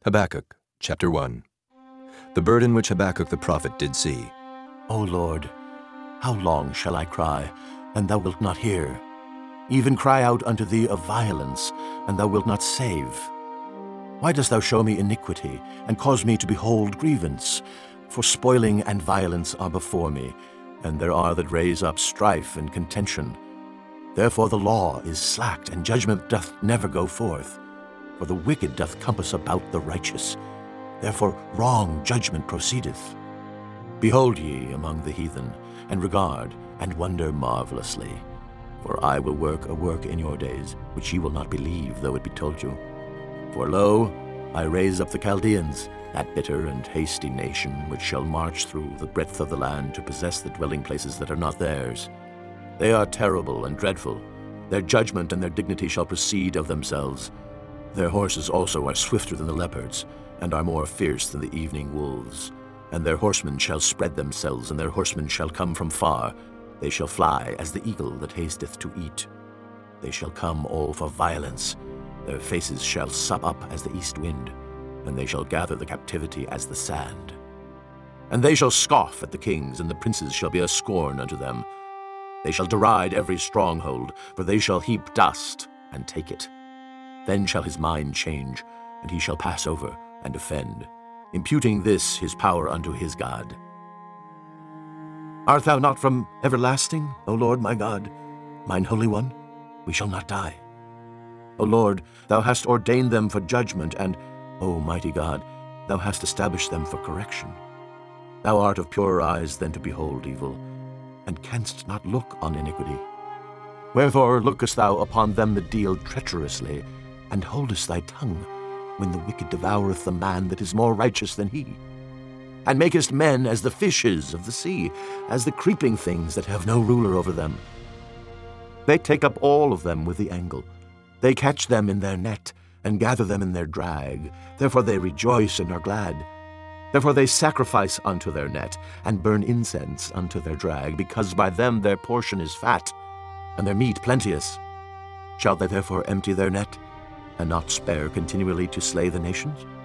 Habakkuk, chapter 1. The burden which Habakkuk the prophet did see. O Lord, how long shall I cry, and thou wilt not hear? Even cry out unto thee of violence, and thou wilt not save. Why dost thou show me iniquity, and cause me to behold grievance? For spoiling and violence are before me, and there are that raise up strife and contention. Therefore the law is slacked, and judgment doth never go forth. For the wicked doth compass about the righteous. Therefore wrong judgment proceedeth. Behold ye among the heathen, and regard, and wonder marvelously. For I will work a work in your days, which ye will not believe, though it be told you. For lo, I raise up the Chaldeans, that bitter and hasty nation, which shall march through the breadth of the land to possess the dwelling places that are not theirs. They are terrible and dreadful. Their judgment and their dignity shall proceed of themselves. Their horses also are swifter than the leopards, and are more fierce than the evening wolves. And their horsemen shall spread themselves, and their horsemen shall come from far. They shall fly as the eagle that hasteth to eat. They shall come all for violence. Their faces shall sup up as the east wind, and they shall gather the captivity as the sand. And they shall scoff at the kings, and the princes shall be a scorn unto them. They shall deride every stronghold, for they shall heap dust and take it. Then shall his mind change, and he shall pass over and offend, imputing this his power unto his God. Art thou not from everlasting, O Lord my God, mine Holy One? We shall not die. O Lord, thou hast ordained them for judgment, and, O mighty God, thou hast established them for correction. Thou art of purer eyes than to behold evil, and canst not look on iniquity. Wherefore lookest thou upon them that deal treacherously, and holdest thy tongue, when the wicked devoureth the man that is more righteous than he? And makest men as the fishes of the sea, as the creeping things that have no ruler over them. They take up all of them with the angle. They catch them in their net, and gather them in their drag. Therefore they rejoice and are glad. Therefore they sacrifice unto their net, and burn incense unto their drag, because by them their portion is fat, and their meat plenteous. Shall they therefore empty their net, and not spare continually to slay the nations?